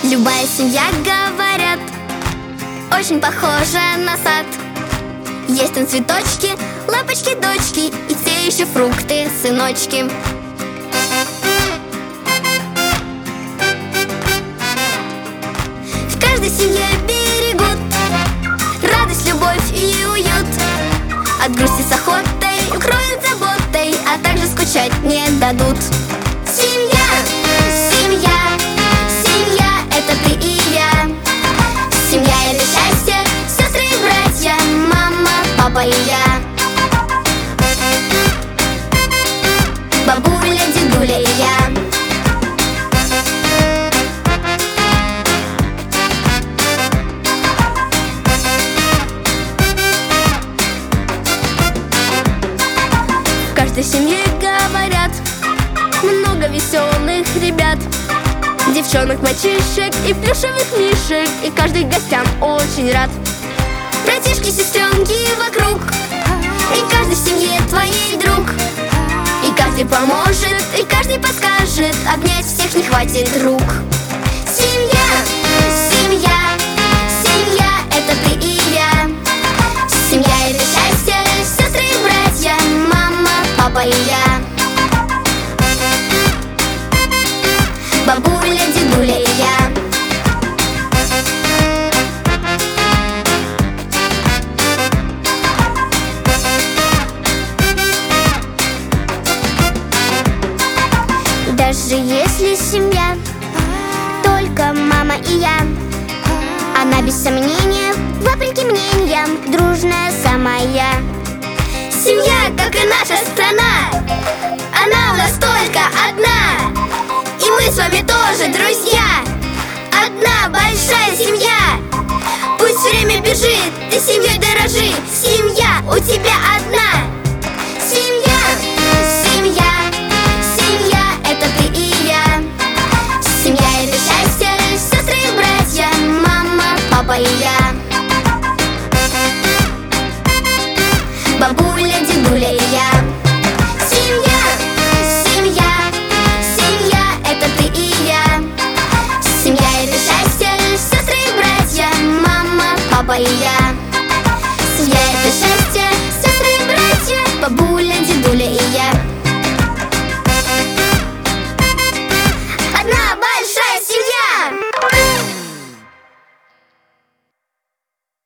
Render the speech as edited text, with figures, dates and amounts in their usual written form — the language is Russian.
Любая семья, говорят, очень похожа на сад. Есть там цветочки, лапочки, дочки и те еще фрукты, сыночки. В каждой семье берегут радость, любовь и уют. От грусти с охотой укроют заботой, а также скучать не дадут. Семья, семья, семья — это ты и я. Семья — это счастье, сестры и братья, мама, папа и я. Бабуля, дедуля и я. В каждой семье, говорят, много веселых ребят, девчонок, мальчишек и плюшевых мишек, и каждый гостям очень рад. Братишки, сестренки вокруг, и каждый в семье твоей друг. И каждый поможет, и каждый подскажет, обнять всех не хватит рук. Семья, семья, семья — это ты и я. Семья — это счастье, сестры и братья, мама, папа и я. Бабуля, дедуля и я. Даже если семья только мама и я, она без сомнения, вопреки мнениям, дружная самая. Семья, как и наша страна, она у нас только одна. И мы с вами тоже друзья, одна большая семья. Пусть время бежит, ты семьей дорожи, семья у тебя одна. Семья, семья, семья — это ты и я. Семья — это счастье, сестры и братья, мама, папа и я. Бабуля, дедуля и я. Семья, семья, семья — это ты и я. Семья — это счастье, сестры и братья, мама, папа и я.